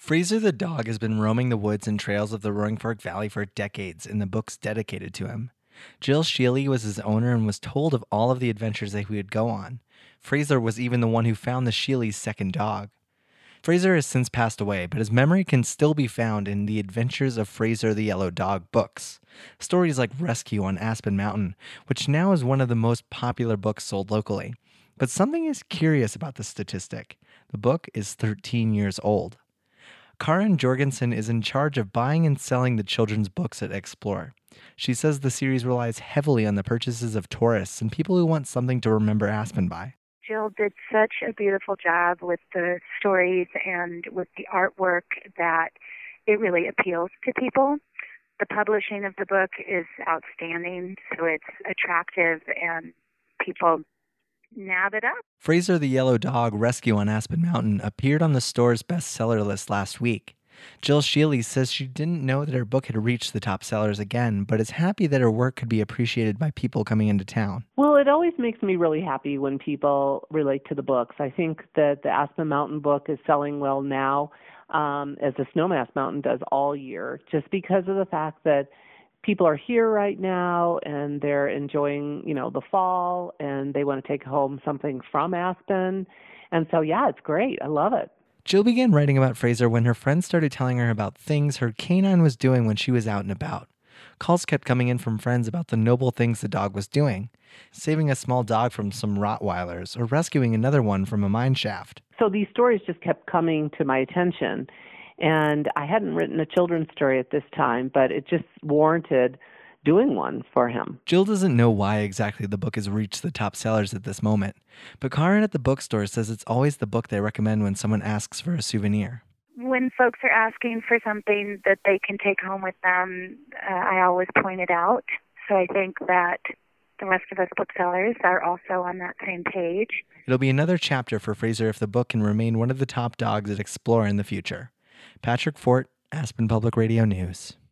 Fraser the dog has been roaming the woods and trails of the Roaring Fork Valley for decades in the books dedicated to him. Jill Shealy was his owner and was told of all of the adventures that he would go on. Fraser was even the one who found the Shealys' second dog. Fraser has since passed away, but his memory can still be found in the Adventures of Fraser the Yellow Dog books. Stories like Rescue on Aspen Mountain, which now is one of the most popular books sold locally. But something is curious about this statistic. The book is 13 years old. Karin Jorgensen is in charge of buying and selling the children's books at Explore. She says the series relies heavily on the purchases of tourists and people who want something to remember Aspen by. Jill did such a beautiful job with the stories and with the artwork that it really appeals to people. The publishing of the book is outstanding, so it's attractive and people nab it up. Fraser the Yellow Dog Rescue on Aspen Mountain appeared on the store's bestseller list last week. Jill Shealy says she didn't know that her book had reached the top sellers again, but is happy that her work could be appreciated by people coming into town. Well, it always makes me really happy when people relate to the books. I think that the Aspen Mountain book is selling well now, as the Snowmass Mountain does all year, just because of the fact that people are here right now and they're enjoying, the fall, and they want to take home something from Aspen. And so, yeah, it's great. I love it. Jill began writing about Fraser when her friends started telling her about things her canine was doing when she was out and about. Calls kept coming in from friends about the noble things the dog was doing, saving a small dog from some Rottweilers or rescuing another one from a mine shaft. So these stories just kept coming to my attention. And I hadn't written a children's story at this time, but it just warranted doing one for him. Jill doesn't know why exactly the book has reached the top sellers at this moment, but Karin at the bookstore says it's always the book they recommend when someone asks for a souvenir. When folks are asking for something that they can take home with them, I always point it out. So I think that the rest of us booksellers are also on that same page. It'll be another chapter for Fraser if the book can remain one of the top dogs at Explore in the future. Patrick Fort, Aspen Public Radio News.